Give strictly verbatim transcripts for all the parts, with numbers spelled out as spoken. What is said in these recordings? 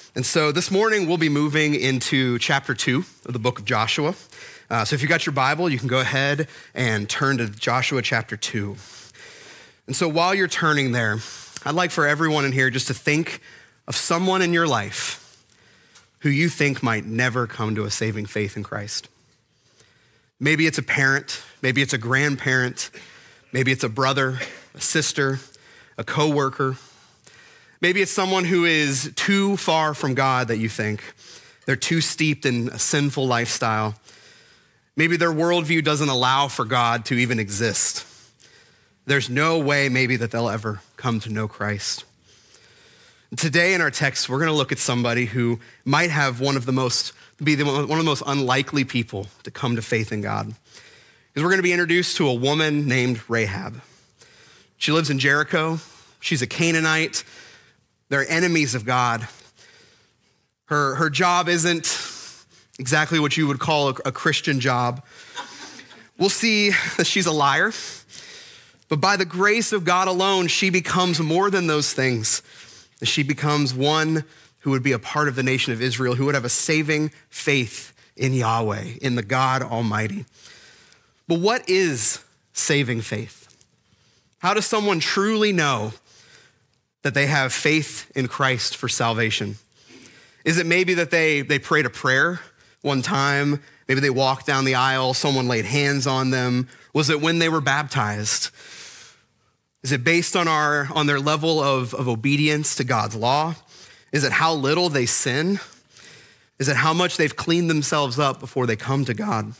And so this morning we'll be moving into chapter two of the book of Joshua. Uh, so if you got your Bible, you can go ahead and turn to Joshua chapter two. And so while you're turning there, I'd like for everyone in here just to think of someone in your life who you think might never come to a saving faith in Christ. Maybe it's a parent, maybe it's a grandparent, maybe it's a brother, a sister, a coworker. Maybe it's someone who is too far from God that you think. They're too steeped in a sinful lifestyle. Maybe their worldview doesn't allow for God to even exist. There's no way maybe that they'll ever come to know Christ. Today in our text, we're gonna look at somebody who might have one of the most, be the, one of the most unlikely people to come to faith in God. Because we're gonna be introduced to a woman named Rahab. She lives in Jericho. She's a Canaanite. They're enemies of God. Her, her job isn't exactly what you would call a, a Christian job. We'll see that she's a liar, but by the grace of God alone, she becomes more than those things. She becomes one who would be a part of the nation of Israel, who would have a saving faith in Yahweh, in the God Almighty. But what is saving faith? How does someone truly know that they have faith in Christ for salvation? Is it maybe that they, they prayed a prayer one time? Maybe they walked down the aisle, someone laid hands on them. Was it when they were baptized? Is it based on our on their level of, of obedience to God's law? Is it how little they sin? Is it how much they've cleaned themselves up before they come to God?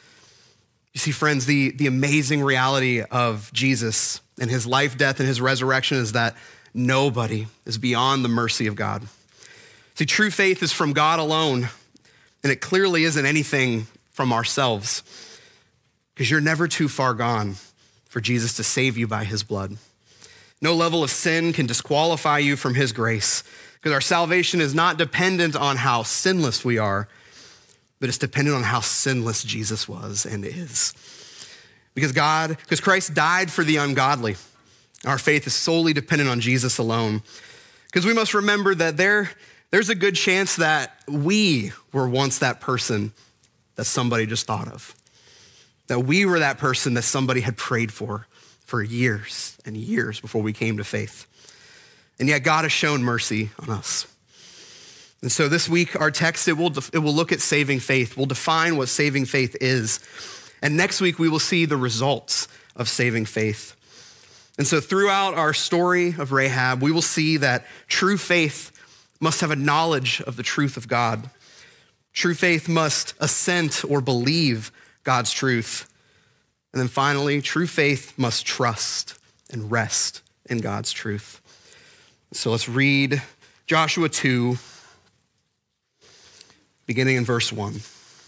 You see, friends, the, the amazing reality of Jesus and his life, death, and his resurrection is that nobody is beyond the mercy of God. See, true faith is from God alone, and it clearly isn't anything from ourselves, because you're never too far gone for Jesus to save you by his blood. No level of sin can disqualify you from his grace, because our salvation is not dependent on how sinless we are, but it's dependent on how sinless Jesus was and is. Because God, because Christ died for the ungodly. Our faith is solely dependent on Jesus alone. Because we must remember that there, there's a good chance that we were once that person that somebody just thought of. That we were that person that somebody had prayed for for years and years before we came to faith. And yet God has shown mercy on us. And so this week, our text, it will, it will look at saving faith. We'll define what saving faith is. And next week, we will see the results of saving faith. And so throughout our story of Rahab, we will see that true faith must have a knowledge of the truth of God. True faith must assent or believe God's truth. And then finally, true faith must trust and rest in God's truth. So let's read Joshua two, beginning in verse one.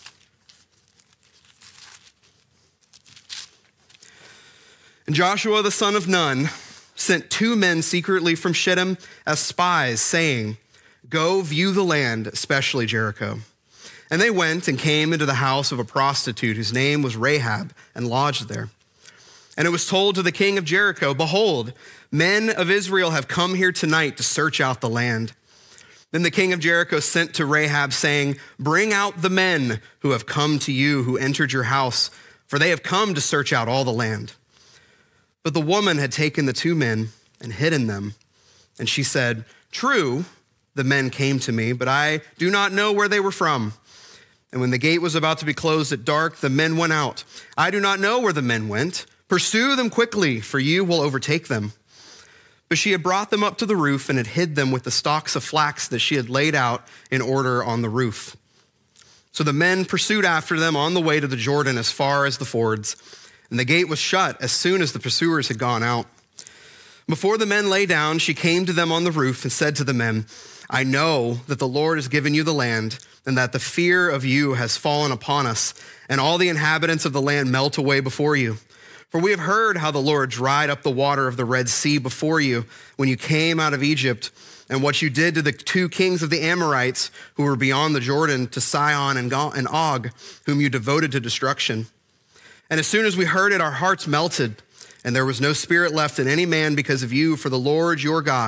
And Joshua the son of Nun sent two men secretly from Shittim as spies, saying, "Go view the land, especially Jericho." And they went and came into the house of a prostitute whose name was Rahab, and lodged there. And it was told to the king of Jericho, "Behold, men of Israel have come here tonight to search out the land." Then the king of Jericho sent to Rahab, saying, "Bring out the men who have come to you, who entered your house, for they have come to search out all the land." But the woman had taken the two men and hidden them. And she said, "True, the men came to me, but I do not know where they were from. And when the gate was about to be closed at dark, the men went out. I do not know where the men went. Pursue them quickly, for you will overtake them." But she had brought them up to the roof and had hid them with the stalks of flax that she had laid out in order on the roof. So the men pursued after them on the way to the Jordan as far as the fords. And the gate was shut as soon as the pursuers had gone out. Before the men lay down, she came to them on the roof and said to the men, "I know that the Lord has given you the land, and that the fear of you has fallen upon us, and all the inhabitants of the land melt away before you. For we have heard how the Lord dried up the water of the Red Sea before you when you came out of Egypt, and what you did to the two kings of the Amorites who were beyond the Jordan, to Sihon and Og, whom you devoted to destruction. And as soon as we heard it, our hearts melted, and there was no spirit left in any man because of you, for the Lord your God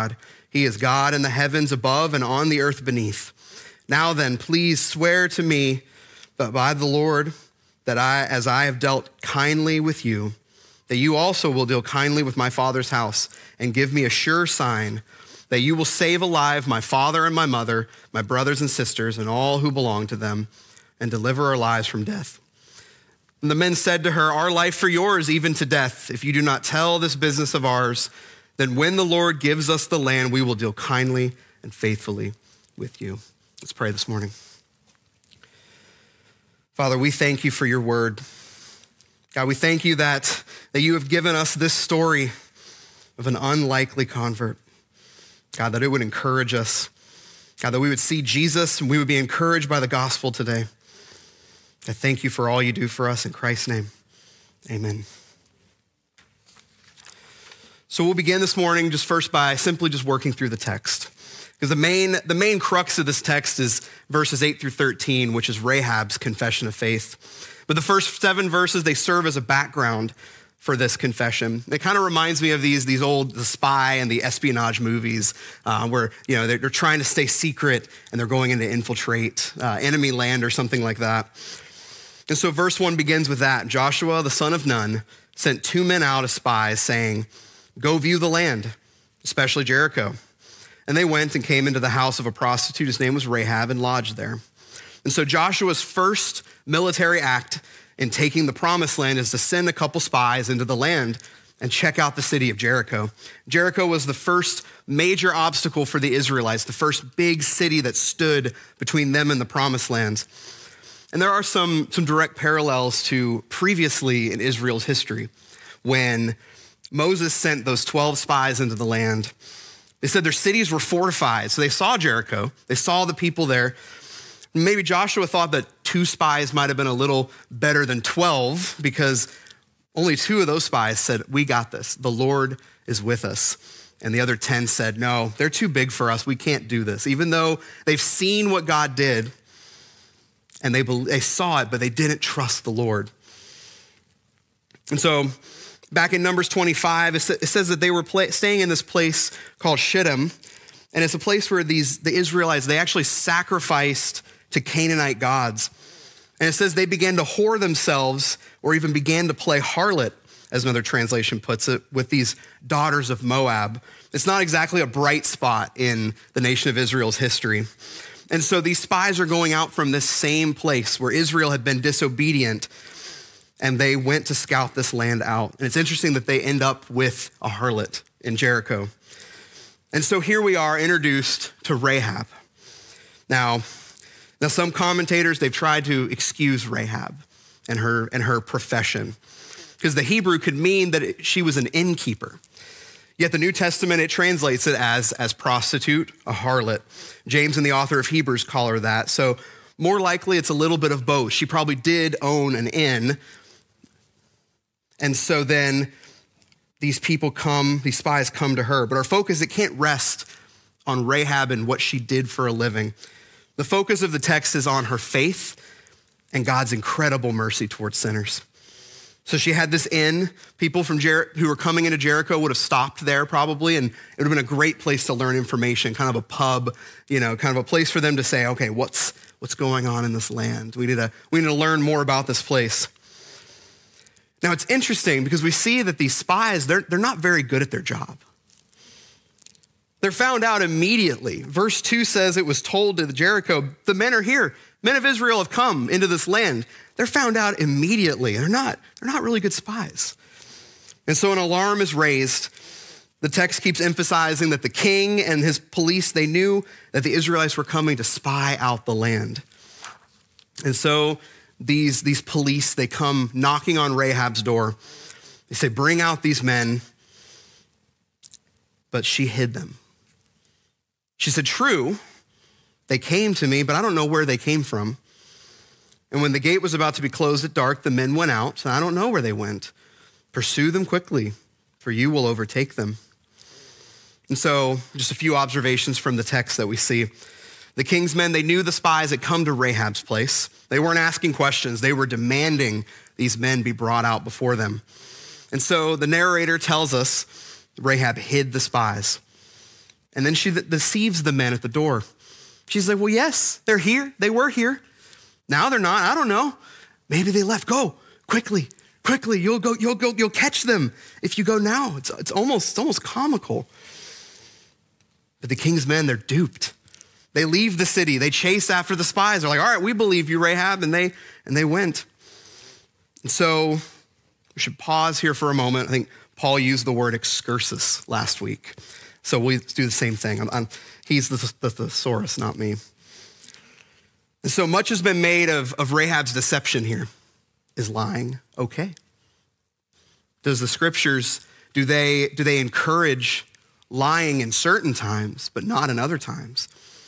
He is God in the heavens above and on the earth beneath. Now then, please swear to me, but by the Lord, that I, as I have dealt kindly with you, that you also will deal kindly with my father's house and give me a sure sign that you will save alive my father and my mother, my brothers and sisters, and all who belong to them, and deliver our lives from death. And the men said to her, our life for yours, even to death. If you do not tell this business of ours, then when the Lord gives us the land, we will deal kindly and faithfully with you. Let's pray this morning. Father, we thank you for your word. God, we thank you that, that you have given us this story of an unlikely convert. God, that it would encourage us. God, that we would see Jesus and we would be encouraged by the gospel today. I thank you for all you do for us in Christ's name. Amen. So we'll begin this morning just first by simply just working through the text. Because the main, the main crux of this text is verses eight through thirteen, which is Rahab's confession of faith. But the first seven verses, they serve as a background for this confession. It kind of reminds me of these, these old the spy and the espionage movies uh, where you know they're, they're trying to stay secret and they're going in to infiltrate uh, enemy land or something like that. And so verse one begins with that. Joshua, the son of Nun, sent two men out as spies saying, go view the land, especially Jericho. And they went and came into the house of a prostitute. His name was Rahab, and lodged there. And so Joshua's first military act in taking the promised land is to send a couple spies into the land and check out the city of Jericho. Jericho was the first major obstacle for the Israelites, the first big city that stood between them and the promised land. And there are some, some direct parallels to previously in Israel's history when Moses sent those twelve spies into the land. They said their cities were fortified. So they saw Jericho. They saw the people there. Maybe Joshua thought that two spies might have been a little better than twelve because only two of those spies said, we got this. The Lord is with us. And the other ten said, no, they're too big for us. We can't do this. Even though they've seen what God did and they, they saw it, but they didn't trust the Lord. And so back in Numbers twenty-five, it says that they were staying in this place called Shittim. And it's a place where these the Israelites, they actually sacrificed to Canaanite gods. And it says they began to whore themselves or even began to play harlot, as another translation puts it, with these daughters of Moab. It's not exactly a bright spot in the nation of Israel's history. And so these spies are going out from this same place where Israel had been disobedient, and they went to scout this land out. And it's interesting that they end up with a harlot in Jericho. And so here we are introduced to Rahab. Now, now some commentators, they've tried to excuse Rahab and her, and her profession because the Hebrew could mean that it, she was an innkeeper. Yet the New Testament, it translates it as, as prostitute, a harlot. James and the author of Hebrews call her that. So more likely it's a little bit of both. She probably did own an inn. And so then these people come, these spies come to her. But our focus, it can't rest on Rahab and what she did for a living. The focus of the text is on her faith and God's incredible mercy towards sinners. So she had this inn. People from Jer- who were coming into Jericho would have stopped there probably, and it would have been a great place to learn information, kind of a pub, you know, kind of a place for them to say, okay, what's what's going on in this land? We need to, we need to learn more about this place. Now, it's interesting because we see that these spies, they're, they're not very good at their job. They're found out immediately. Verse two says it was told to Jericho, the men are here. Men of Israel have come into this land. They're found out immediately. They're not, they're not really good spies. And so an alarm is raised. The text keeps emphasizing that the king and his police, they knew that the Israelites were coming to spy out the land. And so These, these police, they come knocking on Rahab's door. They say, bring out these men. But she hid them. She said, true, they came to me, but I don't know where they came from. And when the gate was about to be closed at dark, the men went out, and I don't know where they went. Pursue them quickly, for you will overtake them. And so just a few observations from the text that we see. The king's men, they knew the spies had come to Rahab's place. They weren't asking questions. They were demanding these men be brought out before them. And so the narrator tells us Rahab hid the spies. And then she deceives the men at the door. She's like, well, yes, they're here. They were here. Now they're not. I don't know. Maybe they left. Go quickly, quickly. You'll go, you'll go, you'll catch them if you go now. It's, it's almost, it's almost comical. But the king's men, they're duped. They leave the city. They chase after the spies. They're like, all right, we believe you, Rahab. And they, and they went. And so we should pause here for a moment. I think Paul used the word excursus last week. So we do the same thing. I'm, I'm, he's the, the thesaurus, not me. And so much has been made of, of Rahab's deception here. Is lying okay? Does the scriptures, do they, do they encourage lying in certain times, but not in other times?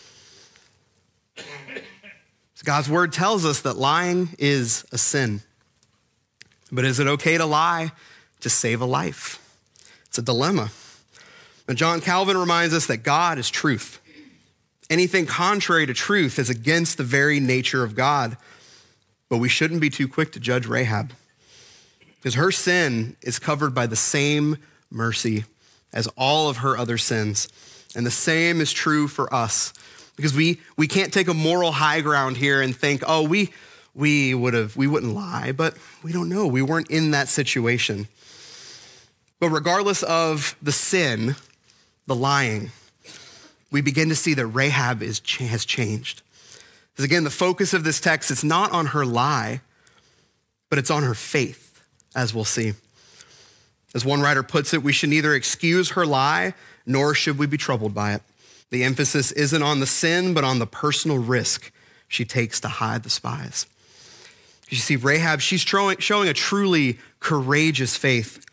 So God's word tells us that lying is a sin. But is it okay to lie to save a life? It's a dilemma. Now, John Calvin reminds us that God is truth. Anything contrary to truth is against the very nature of God. But we shouldn't be too quick to judge Rahab, because her sin is covered by the same mercy as all of her other sins. And the same is true for us, because we, we can't take a moral high ground here and think, oh, we, we would have, we wouldn't lie, but we don't know. We weren't in that situation. But regardless of the sin, the lying, we begin to see that Rahab is, has changed. Because again, the focus of this text, it's not on her lie, but it's on her faith, as we'll see. As one writer puts it, we should neither excuse her lie, nor should we be troubled by it. The emphasis isn't on the sin, but on the personal risk she takes to hide the spies. You see, Rahab, she's showing a truly courageous faith.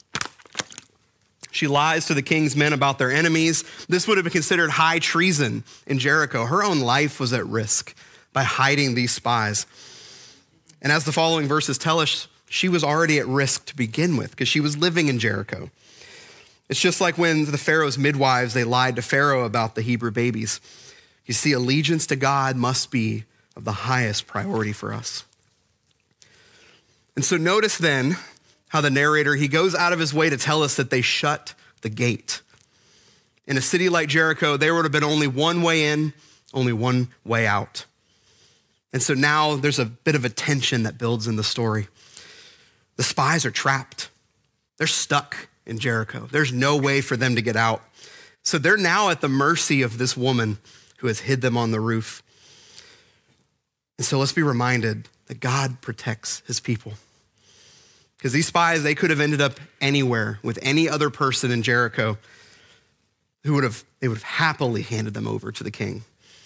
She lies to the king's men about their enemies. This would have been considered high treason in Jericho. Her own life was at risk by hiding these spies. And as the following verses tell us, she was already at risk to begin with because she was living in Jericho. It's just like when the Pharaoh's midwives, they lied to Pharaoh about the Hebrew babies. You see, allegiance to God must be of the highest priority for us. And so notice then how the narrator, he goes out of his way to tell us that they shut the gate. In a city like Jericho, there would have been only one way in, only one way out. And so now there's a bit of a tension that builds in the story. The spies are trapped. They're stuck in Jericho. There's no way for them to get out. So they're now at the mercy of this woman who has hid them on the roof. And so let's be reminded that God protects his people. Because these spies, they could have ended up anywhere with any other person in Jericho who would have, they would have happily handed them over to the king.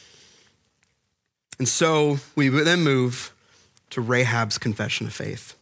And so we then move to Rahab's confession of faith.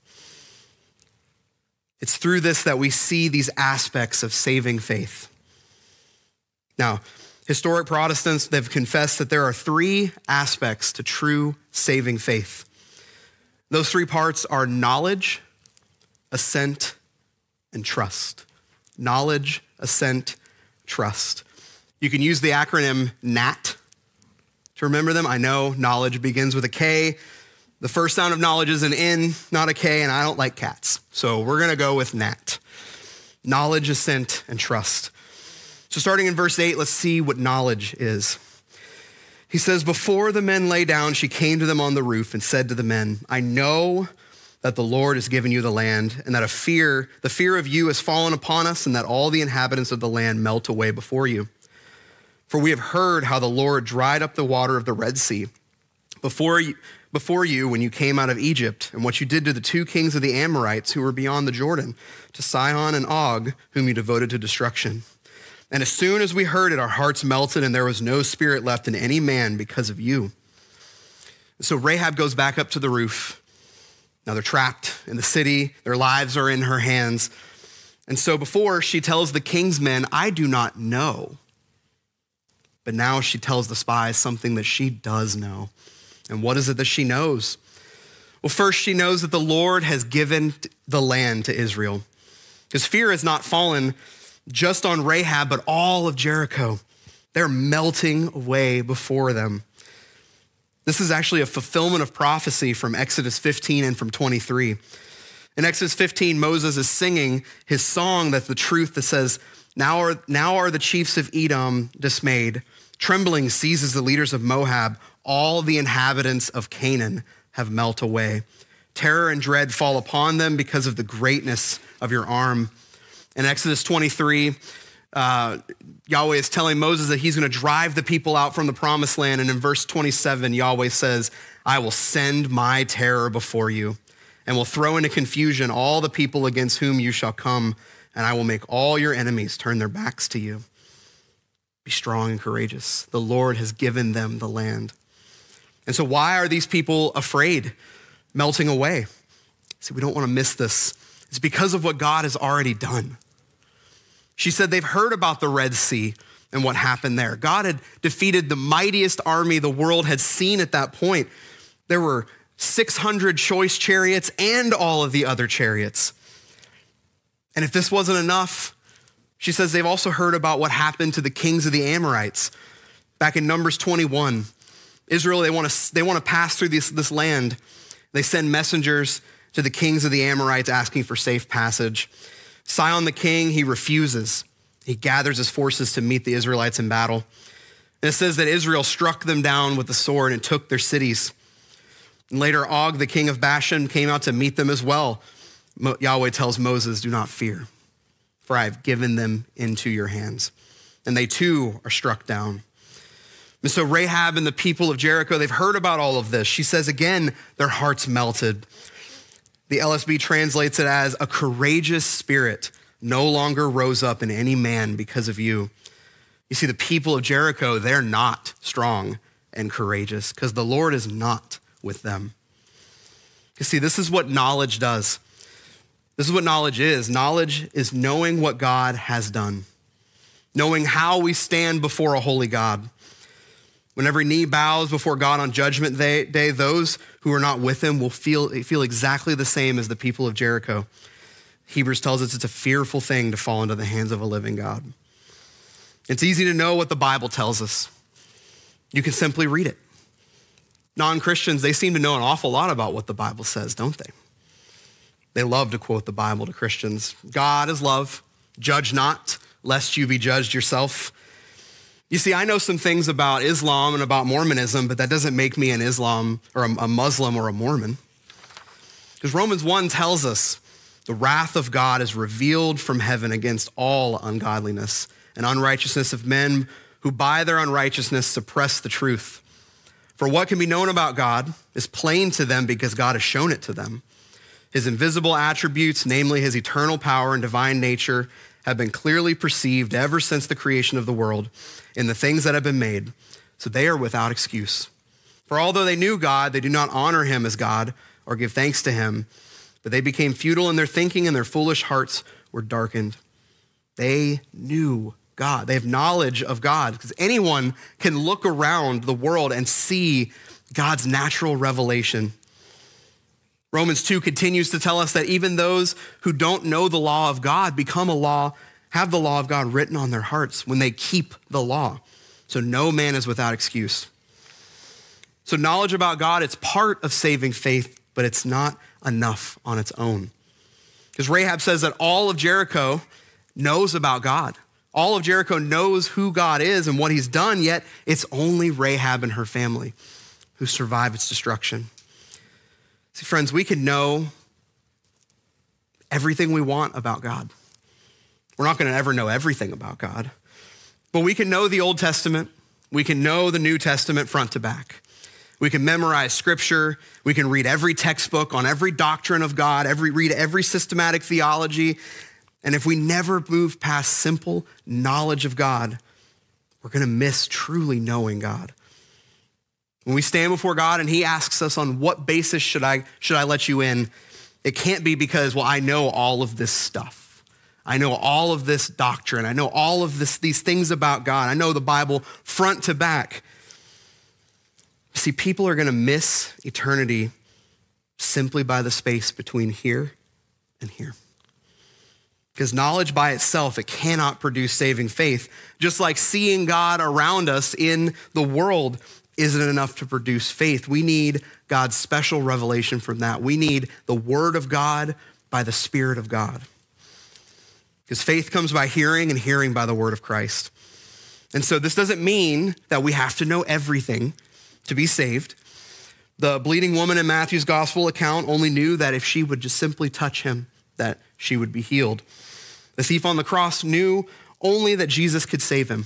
It's through this that we see these aspects of saving faith. Now, historic Protestants, they've confessed that there are three aspects to true saving faith. Those three parts are knowledge, assent, and trust. Knowledge, assent, trust. You can use the acronym NAT to remember them. I know knowledge begins with a K. The first sound of knowledge is an N, not a K, and I don't like cats. So we're gonna go with NAT. Knowledge, assent, and trust. So starting in verse eight, let's see what knowledge is. He says, before the men lay down, she came to them on the roof and said to the men, I know that the Lord has given you the land, and that a fear, the fear of you has fallen upon us, and that all the inhabitants of the land melt away before you. For we have heard how the Lord dried up the water of the Red Sea before you, before you when you came out of Egypt, and what you did to the two kings of the Amorites who were beyond the Jordan, to Sihon and Og, whom you devoted to destruction. And as soon as we heard it, our hearts melted, and there was no spirit left in any man because of you. So Rahab goes back up to the roof. Now they're trapped in the city. Their lives are in her hands. And so before she tells the king's men, I do not know. But now she tells the spies something that she does know. And what is it that she knows? Well, first she knows that the Lord has given the land to Israel. His fear has not fallen just on Rahab, but all of Jericho. They're melting away before them. This is actually a fulfillment of prophecy from Exodus fifteen and from twenty-three. In Exodus fifteen, Moses is singing his song that's the truth that says, Now are, now are the chiefs of Edom dismayed. Trembling seizes the leaders of Moab. All the inhabitants of Canaan have melted away. Terror and dread fall upon them because of the greatness of your arm. In Exodus twenty-three, uh, Yahweh is telling Moses that he's going to drive the people out from the promised land. And in verse twenty-seven, Yahweh says, I will send my terror before you and will throw into confusion all the people against whom you shall come. And I will make all your enemies turn their backs to you. Be strong and courageous. The Lord has given them the land. And so why are these people afraid, melting away? See, we don't want to miss this. It's because of what God has already done. She said they've heard about the Red Sea and what happened there. God had defeated the mightiest army the world had seen at that point. There were six hundred choice chariots and all of the other chariots. And if this wasn't enough, she says they've also heard about what happened to the kings of the Amorites. Back in Numbers twenty-one, Israel, they want to they want to pass through this, this land. They send messengers to the kings of the Amorites asking for safe passage. Sihon the king, he refuses. He gathers his forces to meet the Israelites in battle. And it says that Israel struck them down with the sword and took their cities. And later, Og, the king of Bashan, came out to meet them as well. Yahweh tells Moses, do not fear, for I have given them into your hands. And they too are struck down. And so Rahab and the people of Jericho, they've heard about all of this. She says again, their hearts melted. The L S B translates it as a courageous spirit no longer rose up in any man because of you. You see, the people of Jericho, they're not strong and courageous because the Lord is not with them. You see, this is what knowledge does. This is what knowledge is. Knowledge is knowing what God has done, knowing how we stand before a holy God. When every knee bows before God on judgment day, those who are not with him will feel, feel exactly the same as the people of Jericho. Hebrews tells us it's a fearful thing to fall into the hands of a living God. It's easy to know what the Bible tells us. You can simply read it. Non-Christians, they seem to know an awful lot about what the Bible says, don't they? They love to quote the Bible to Christians. God is love. Judge not, lest you be judged yourself. You see, I know some things about Islam and about Mormonism, but that doesn't make me an Islam or a Muslim or a Mormon. Because Romans one tells us the wrath of God is revealed from heaven against all ungodliness and unrighteousness of men who by their unrighteousness suppress the truth. For what can be known about God is plain to them because God has shown it to them. His invisible attributes, namely his eternal power and divine nature, have been clearly perceived ever since the creation of the world in the things that have been made, so they are without excuse. For although they knew God, they do not honor him as God or give thanks to him, but they became futile in their thinking and their foolish hearts were darkened. They knew God. They have knowledge of God because anyone can look around the world and see God's natural revelation. Romans two continues to tell us that even those who don't know the law of God become a law, have the law of God written on their hearts when they keep the law. So no man is without excuse. So knowledge about God, it's part of saving faith, but it's not enough on its own. Because Rahab says that all of Jericho knows about God. All of Jericho knows who God is and what he's done, yet it's only Rahab and her family who survive its destruction. See, friends, we can know everything we want about God. We're not going to ever know everything about God, but we can know the Old Testament. We can know the New Testament front to back. We can memorize scripture. We can read every textbook on every doctrine of God, every read every systematic theology. And if we never move past simple knowledge of God, we're going to miss truly knowing God. When we stand before God and he asks us on what basis should I, should I let you in, it can't be because, well, I know all of this stuff. I know all of this doctrine. I know all of this, these things about God. I know the Bible front to back. See, people are going to miss eternity simply by the space between here and here. Because knowledge by itself, it cannot produce saving faith. Just like seeing God around us in the world isn't enough to produce faith. We need God's special revelation from that. We need the word of God by the Spirit of God. because faith comes by hearing and hearing by the word of Christ. And so this doesn't mean that we have to know everything to be saved. The bleeding woman in Matthew's gospel account only knew that if she would just simply touch him, that she would be healed. The thief on the cross knew only that Jesus could save him.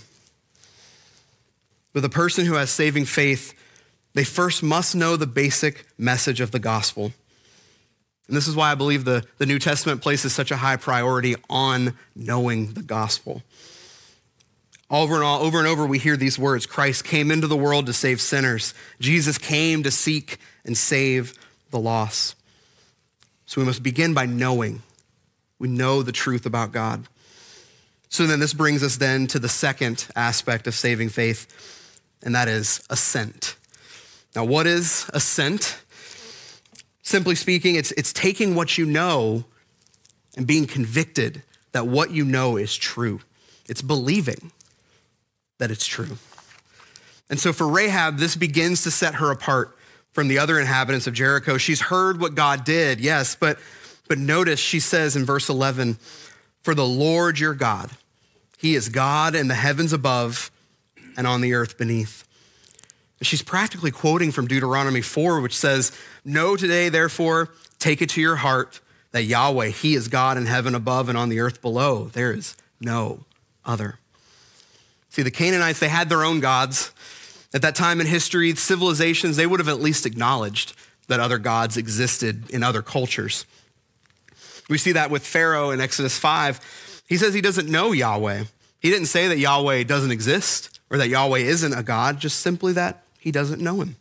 But the person who has saving faith, they first must know the basic message of the gospel. And this is why I believe the, the New Testament places such a high priority on knowing the gospel. Over and all, over and over, we hear these words: Christ came into the world to save sinners. Jesus came to seek and save the lost. So we must begin by knowing. We know the truth about God. So then this brings us then to the second aspect of saving faith, and that is assent. Now, what is assent? Simply speaking, it's, it's taking what you know and being convicted that what you know is true. It's believing that it's true. And so for Rahab, this begins to set her apart from the other inhabitants of Jericho. She's heard what God did, yes, but, but notice she says in verse eleven, "For the Lord your God, he is God in the heavens above and on the earth beneath." She's practically quoting from Deuteronomy four, which says, "Know today, therefore, take it to your heart that Yahweh, he is God in heaven above and on the earth below. There is no other." See, the Canaanites, they had their own gods. At that time in history, civilizations, they would have at least acknowledged that other gods existed in other cultures. We see that with Pharaoh in Exodus five. He says he doesn't know Yahweh. He didn't say that Yahweh doesn't exist or that Yahweh isn't a God, just simply that he doesn't know him.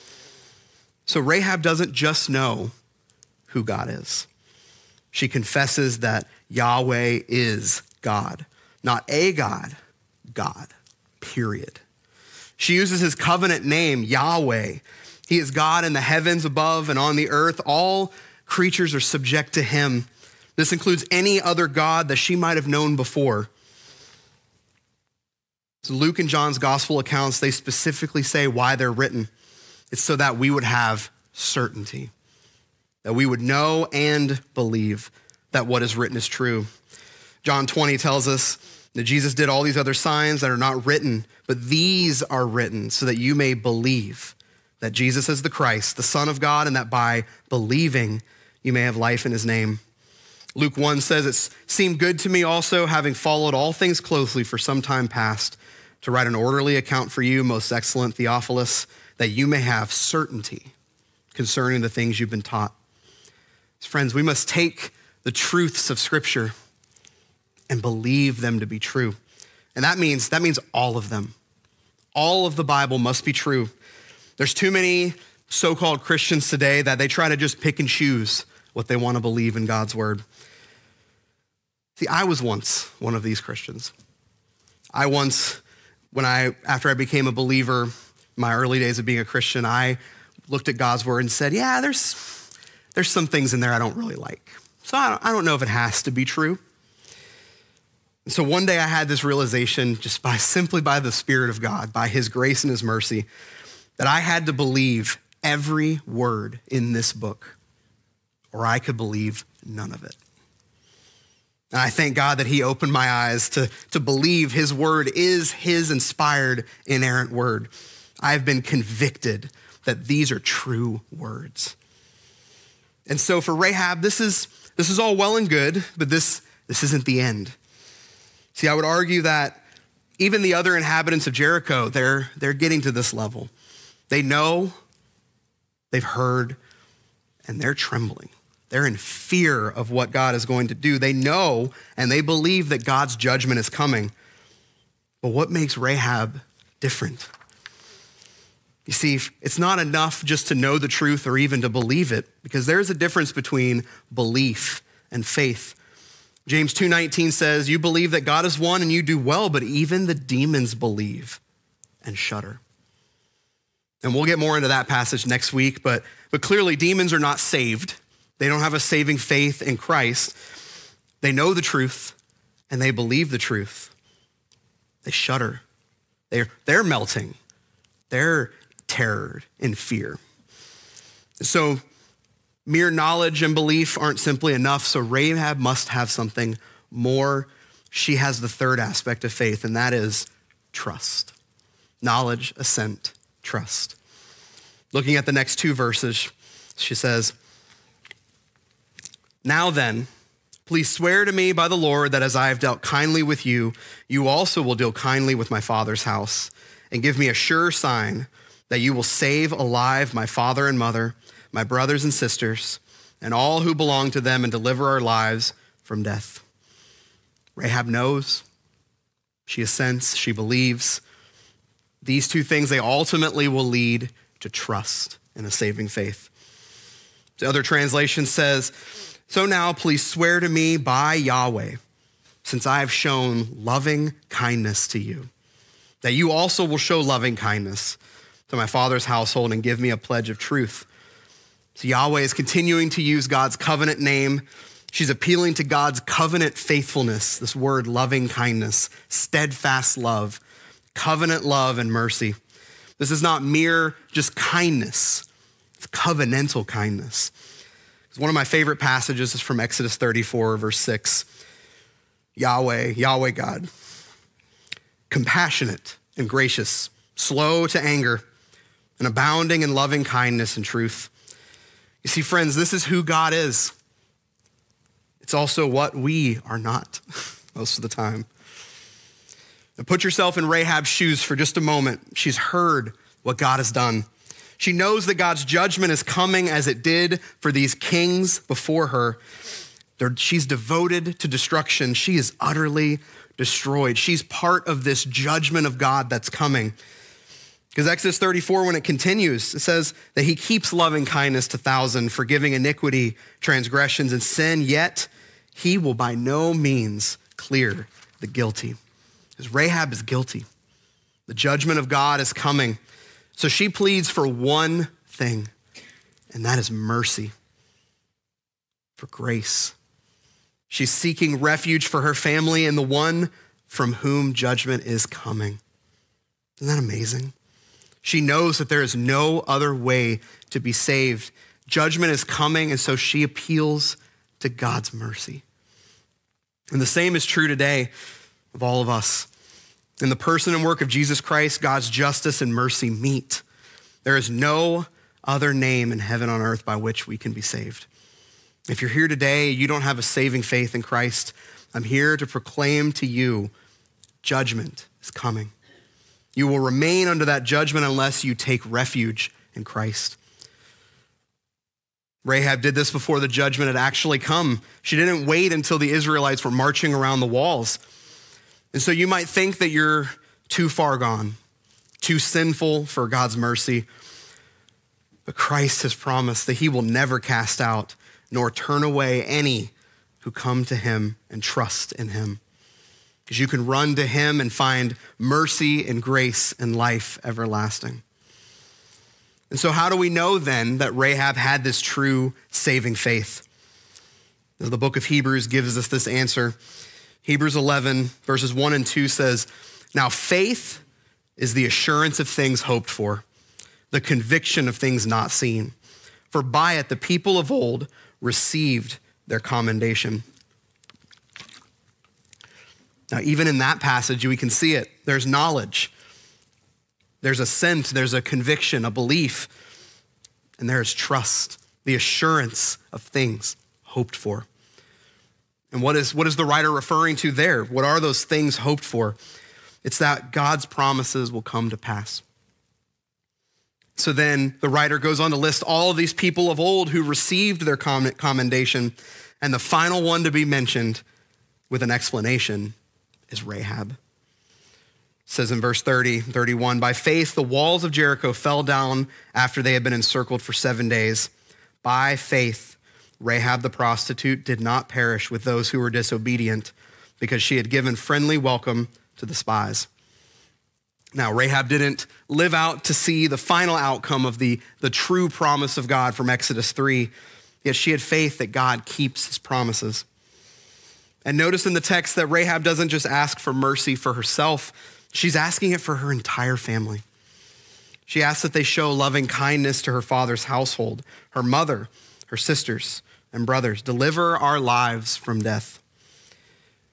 So Rahab doesn't just know who God is. She confesses that Yahweh is God, not a God, God, period. She uses his covenant name, Yahweh. He is God in the heavens above and on the earth. All creatures are subject to him. This includes any other God that she might have known before. So Luke and John's gospel accounts, they specifically say why they're written. It's so that we would have certainty, that we would know and believe that what is written is true. John twenty tells us that Jesus did all these other signs that are not written, but these are written so that you may believe that Jesus is the Christ, the Son of God, and that by believing you may have life in his name. Luke one says, "It seemed good to me also, having followed all things closely for some time past, to write an orderly account for you, most excellent Theophilus, that you may have certainty concerning the things you've been taught." Friends, we must take the truths of Scripture and believe them to be true. And that means, that means all of them. All of the Bible must be true. There's too many so-called Christians today that they try to just pick and choose what they want to believe in God's word. See, I was once one of these Christians. I once, when I, after I became a believer, my early days of being a Christian, I looked at God's word and said, yeah, there's, there's some things in there I don't really like. So I don't, I don't know if it has to be true. And so one day I had this realization, just by simply by the Spirit of God, by his grace and his mercy, that I had to believe every word in this book, or I could believe none of it. And I thank God that he opened my eyes to, to believe his word is his inspired, inerrant word. I've been convicted that these are true words. And so for Rahab, this is, this is all well and good, but this, this isn't the end. See, I would argue that even the other inhabitants of Jericho, they're, they're getting to this level. They know, they've heard, and they're trembling. They're in fear of what God is going to do. They know and they believe that God's judgment is coming. But what makes Rahab different? You see, it's not enough just to know the truth or even to believe it, because there's a difference between belief and faith. James two nineteen says, "You believe that God is one and you do well, but even the demons believe and shudder." And we'll get more into that passage next week, but, but clearly demons are not saved. They don't have a saving faith in Christ. They know the truth and they believe the truth. They shudder. They're, they're melting. They're terrored in fear. So mere knowledge and belief aren't simply enough, so Rahab must have something more, she has the third aspect of faith, and that is trust. Knowledge, assent, trust. Looking at the next two verses, she says, "Now then, please swear to me by the Lord that as I have dealt kindly with you, you also will deal kindly with my father's house, and give me a sure sign that you will save alive my father and mother, my brothers and sisters, and all who belong to them, and deliver our lives from death." Rahab knows, she assents, she believes. These two things, they ultimately will lead to trust in a saving faith. The other translation says, "So now please swear to me by Yahweh, since I have shown loving kindness to you, that you also will show loving kindness to my father's household and give me a pledge of truth." So Yahweh is continuing to use God's covenant name. She's appealing to God's covenant faithfulness, this word loving kindness, steadfast love, covenant love and mercy. This is not mere just kindness. It's covenantal kindness. One of my favorite passages is from Exodus thirty-four, verse six. Yahweh, Yahweh God, compassionate and gracious, slow to anger, and abounding in loving kindness and truth. You see, friends, this is who God is. It's also what we are not most of the time. Now put yourself in Rahab's shoes for just a moment. She's heard what God has done. She knows that God's judgment is coming as it did for these kings before her. They're, she's devoted to destruction. She is utterly destroyed. She's part of this judgment of God that's coming. Because Exodus thirty-four, when it continues, it says that he keeps loving kindness to thousands, forgiving iniquity, transgressions, and sin, yet he will by no means clear the guilty. Because Rahab is guilty. The judgment of God is coming. So she pleads for one thing, and that is mercy, for grace. She's seeking refuge for her family and the one from whom judgment is coming. Isn't that amazing? She knows that there is no other way to be saved. Judgment is coming, and so she appeals to God's mercy. And the same is true today of all of us. In the person and work of Jesus Christ, God's justice and mercy meet. There is no other name in heaven on earth by which we can be saved. If you're here today, you don't have a saving faith in Christ, I'm here to proclaim to you, judgment is coming. You will remain under that judgment unless you take refuge in Christ. Rahab did this before the judgment had actually come. She didn't wait until the Israelites were marching around the walls. And so you might think that you're too far gone, too sinful for God's mercy. But Christ has promised that he will never cast out nor turn away any who come to him and trust in him. Because you can run to him and find mercy and grace and life everlasting. And so how do we know then that Rahab had this true saving faith? The book of Hebrews gives us this answer. Hebrews eleven, verses one and two says, "Now faith is the assurance of things hoped for, the conviction of things not seen. For by it the people of old received their commendation." Now, even in that passage, we can see it. There's knowledge. There's assent. There's a conviction, a belief. And there's trust, the assurance of things hoped for. And what is, what is the writer referring to there? What are those things hoped for? It's that God's promises will come to pass. So then the writer goes on to list all of these people of old who received their commendation. And the final one to be mentioned with an explanation is Rahab. It says in verse thirty, thirty-one, "By faith, the walls of Jericho fell down after they had been encircled for seven days. By faith, Rahab the prostitute did not perish with those who were disobedient because she had given friendly welcome to the spies." Now, Rahab didn't live out to see the final outcome of the, the true promise of God from Exodus three, yet she had faith that God keeps his promises. And notice in the text that Rahab doesn't just ask for mercy for herself, she's asking it for her entire family. She asks that they show loving kindness to her father's household, her mother, her sisters, and brothers. Deliver our lives from death.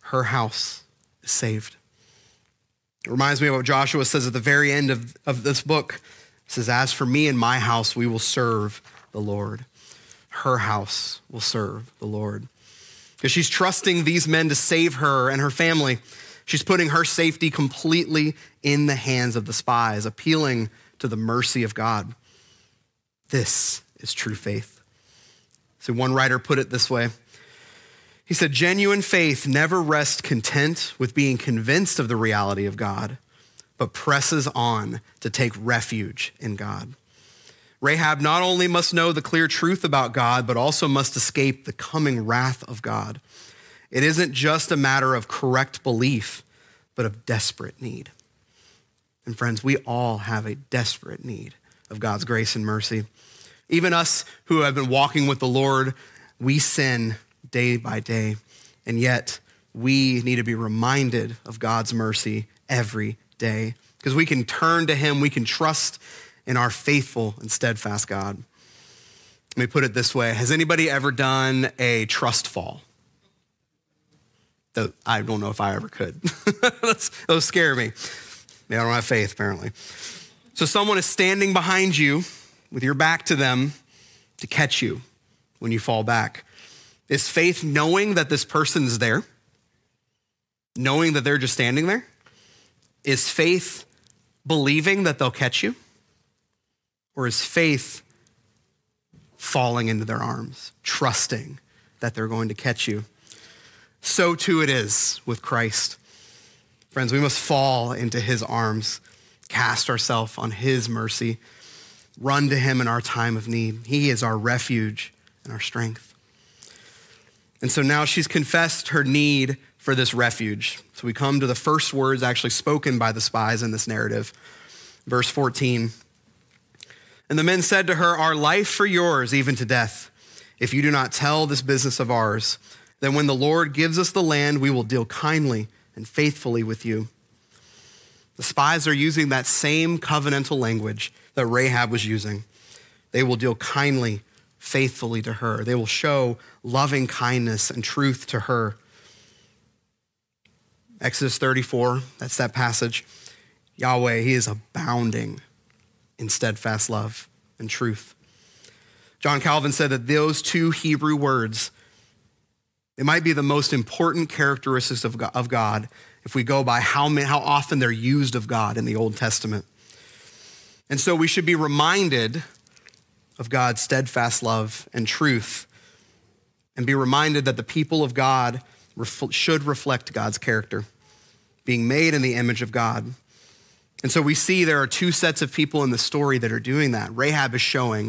her house is saved. It reminds me of what Joshua says at the very end of, of this book. It says, as for me and my house, we will serve the Lord. Her house will serve the Lord. Because she's trusting these men to save her and her family. She's putting her safety completely in the hands of the spies, appealing to the mercy of God. This is true faith. So one writer put it this way. He said, genuine faith never rests content with being convinced of the reality of God, but presses on to take refuge in God. Rahab not only must know the clear truth about God, but also must escape the coming wrath of God. It isn't just a matter of correct belief, but of desperate need. And friends, we all have a desperate need of God's grace and mercy. Even us who have been walking with the Lord, we sin day by day, and yet we need to be reminded of God's mercy every day because we can turn to him, we can trust in our faithful and steadfast God. Let me put it this way. Has anybody ever done a trust fall? I don't know if I ever could. Those scare me. Yeah, I don't have faith, apparently. So someone is standing behind you with your back to them to catch you when you fall back. Is faith knowing that this person's there? Knowing that they're just standing there? Is faith believing that they'll catch you? Or is faith falling into their arms, trusting that they're going to catch you? So too it is with Christ. Friends, we must fall into his arms, cast ourselves on his mercy, run to him in our time of need. He is our refuge and our strength. And so now she's confessed her need for this refuge. So we come to the first words actually spoken by the spies in this narrative. Verse fourteen. And the men said to her, our life for yours, even to death. If you do not tell this business of ours, then when the Lord gives us the land, we will deal kindly and faithfully with you. The spies are using that same covenantal language that Rahab was using. They will deal kindly, faithfully to her. They will show loving kindness and truth to her. Exodus thirty-four, that's that passage. Yahweh, he is abounding in steadfast love and truth. John Calvin said that those two Hebrew words, it might be the most important characteristics of God if we go by how, many, how often they're used of God in the Old Testament. And so we should be reminded of God's steadfast love and truth and be reminded that the people of God ref- should reflect God's character, being made in the image of God. And so we see there are two sets of people in the story that are doing that. Rahab is showing,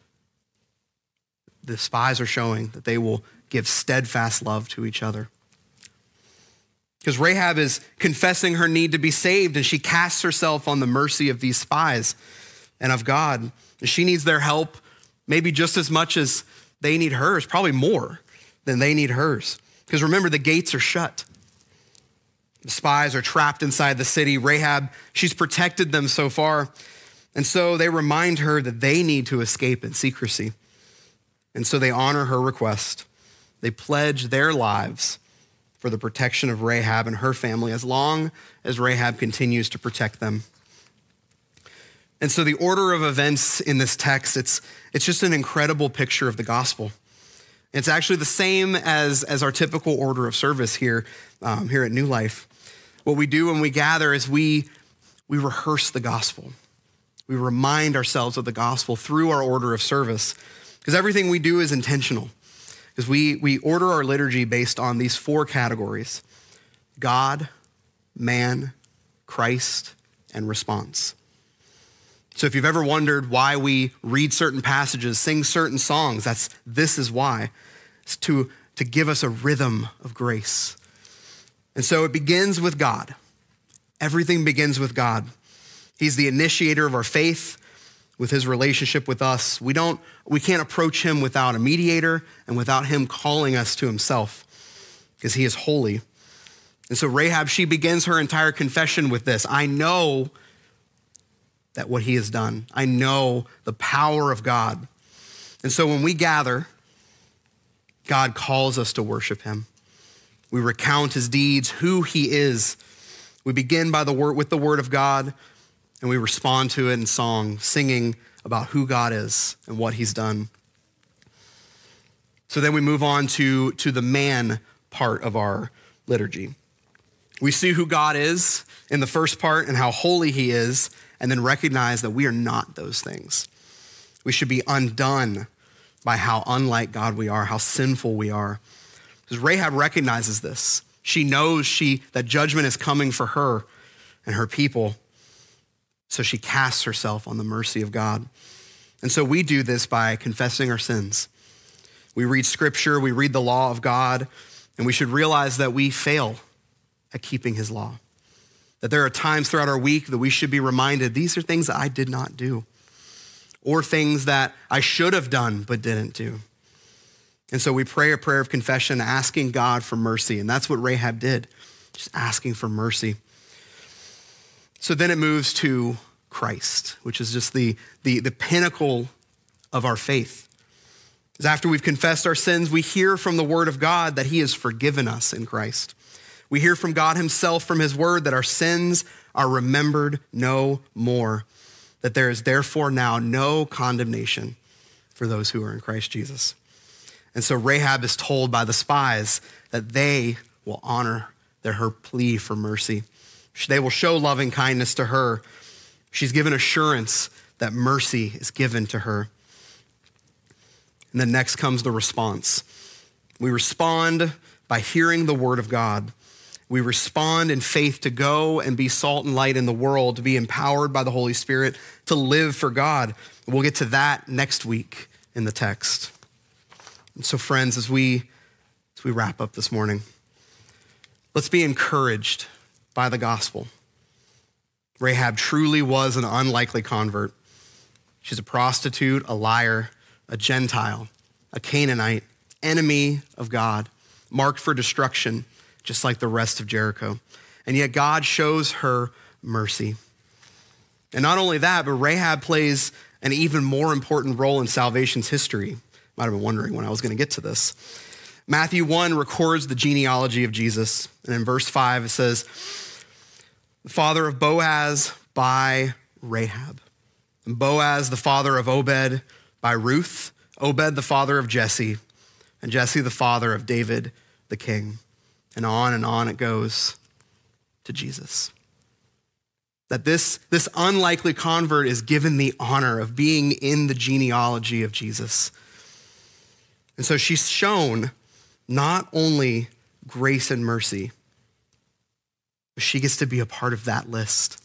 the spies are showing that they will give steadfast love to each other. Because Rahab is confessing her need to be saved, and she casts herself on the mercy of these spies and of God. She needs their help maybe just as much as they need hers, probably more than they need hers. Because remember, the gates are shut. The spies are trapped inside the city. Rahab, she's protected them so far. And so they remind her that they need to escape in secrecy. And so they honor her request. They pledge their lives for the protection of Rahab and her family as long as Rahab continues to protect them. And so the order of events in this text, it's, it's just an incredible picture of the gospel. It's actually the same as, as our typical order of service here, um, here at New Life. What we do when we gather is we, we rehearse the gospel. We remind ourselves of the gospel through our order of service, because everything we do is intentional. Because we, we order our liturgy based on these four categories: God, man, Christ, and response. So if you've ever wondered why we read certain passages, sing certain songs, that's this is why. It's to, to give us a rhythm of grace. And so it begins with God. Everything begins with God. He's the initiator of our faith with his relationship with us. We don't, we can't approach him without a mediator and without him calling us to himself, because he is holy. And so Rahab, she begins her entire confession with this: I know that what he has done. I know the power of God. And so when we gather, God calls us to worship him. We recount his deeds, who he is. We begin by the word with the word of God, and we respond to it in song, singing about who God is and what he's done. So then we move on to, to the man part of our liturgy. We see who God is in the first part and how holy he is, and then recognize that we are not those things. We should be undone by how unlike God we are, how sinful we are. Because Rahab recognizes this. She knows she that judgment is coming for her and her people. So she casts herself on the mercy of God. And so we do this by confessing our sins. We read scripture, we read the law of God, and we should realize that we fail at keeping his law. That there are times throughout our week that we should be reminded, these are things that I did not do, or things that I should have done but didn't do. And so we pray a prayer of confession, asking God for mercy. And that's what Rahab did, just asking for mercy. So then it moves to Christ, which is just the, the, the pinnacle of our faith. Because after we've confessed our sins, we hear from the word of God that he has forgiven us in Christ. We hear from God himself, from his word, that our sins are remembered no more, that there is therefore now no condemnation for those who are in Christ Jesus. And so Rahab is told by the spies that they will honor their, her plea for mercy. They will show loving kindness to her. She's given assurance that mercy is given to her. And then next comes the response. We respond by hearing the word of God. We respond in faith to go and be salt and light in the world, to be empowered by the Holy Spirit, to live for God. We'll get to that next week in the text. And so friends, as we, as we wrap up this morning, let's be encouraged by the gospel. Rahab truly was an unlikely convert. She's a prostitute, a liar, a Gentile, a Canaanite, enemy of God, marked for destruction, just like the rest of Jericho. And yet God shows her mercy. And not only that, but Rahab plays an even more important role in salvation's history. Might have been wondering when I was going to get to this. Matthew one records the genealogy of Jesus. And in verse five, it says, the father of Boaz by Rahab. And Boaz, the father of Obed by Ruth. Obed, the father of Jesse. And Jesse, the father of David, the king. And on and on it goes to Jesus. That this, this unlikely convert is given the honor of being in the genealogy of Jesus. And so she's shown not only grace and mercy, but she gets to be a part of that list.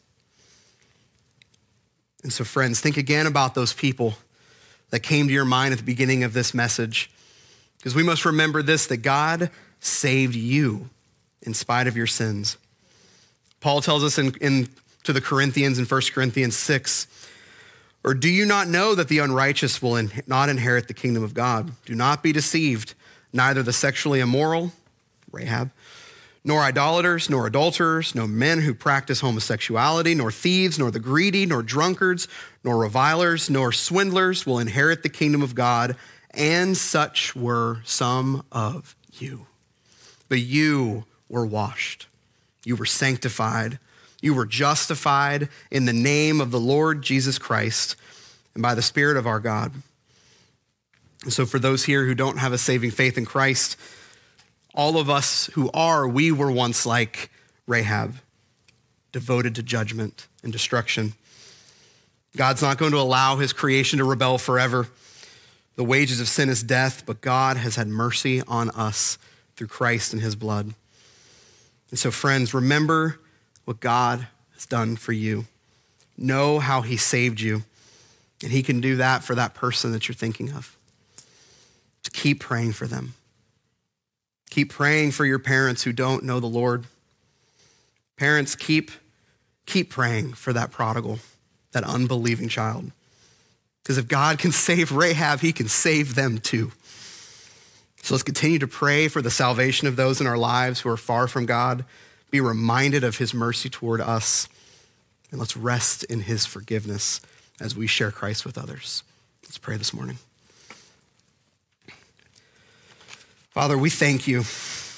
And so friends, think again about those people that came to your mind at the beginning of this message. Because we must remember this, that God saved you in spite of your sins. Paul tells us in, in to the Corinthians in First Corinthians six, or do you not know that the unrighteous will in, not inherit the kingdom of God? Do not be deceived, neither the sexually immoral, Rahab, nor idolaters, nor adulterers, nor men who practice homosexuality, nor thieves, nor the greedy, nor drunkards, nor revilers, nor swindlers will inherit the kingdom of God, and such were some of you. But you were washed, you were sanctified, you were justified in the name of the Lord Jesus Christ and by the Spirit of our God. And so for those here who don't have a saving faith in Christ, all of us who are, we were once like Rahab, devoted to judgment and destruction. God's not going to allow his creation to rebel forever. The wages of sin is death, but God has had mercy on us through Christ and his blood. And so friends, remember what God has done for you. Know how he saved you. And he can do that for that person that you're thinking of. To keep praying for them. Keep praying for your parents who don't know the Lord. Parents, keep, keep praying for that prodigal, that unbelieving child. Because if God can save Rahab, he can save them too. So let's continue to pray for the salvation of those in our lives who are far from God. Be reminded of his mercy toward us. And let's rest in his forgiveness as we share Christ with others. Let's pray this morning. Father, we thank you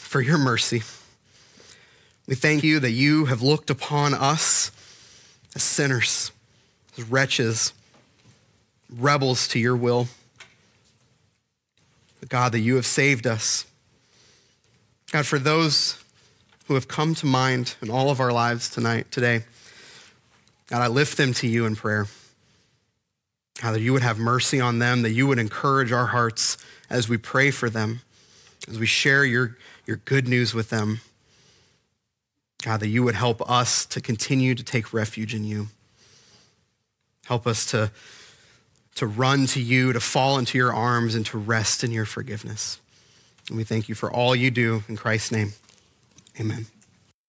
for your mercy. We thank you that you have looked upon us as sinners, as wretches, rebels to your will. But God, that you have saved us. God, for those who have come to mind in all of our lives tonight, today, God, I lift them to you in prayer. God, that you would have mercy on them, that you would encourage our hearts as we pray for them, as we share your, your good news with them. God, that you would help us to continue to take refuge in you. Help us to, to run to you, to fall into your arms, and to rest in your forgiveness. And we thank you for all you do. In Christ's name, amen.